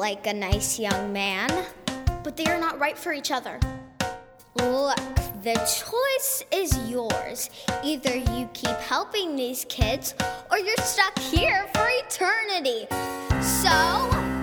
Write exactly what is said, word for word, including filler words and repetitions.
like a nice young man. But they are not right for each other. Look, the choice is yours. Either you keep helping these kids, or you're stuck here for eternity. So...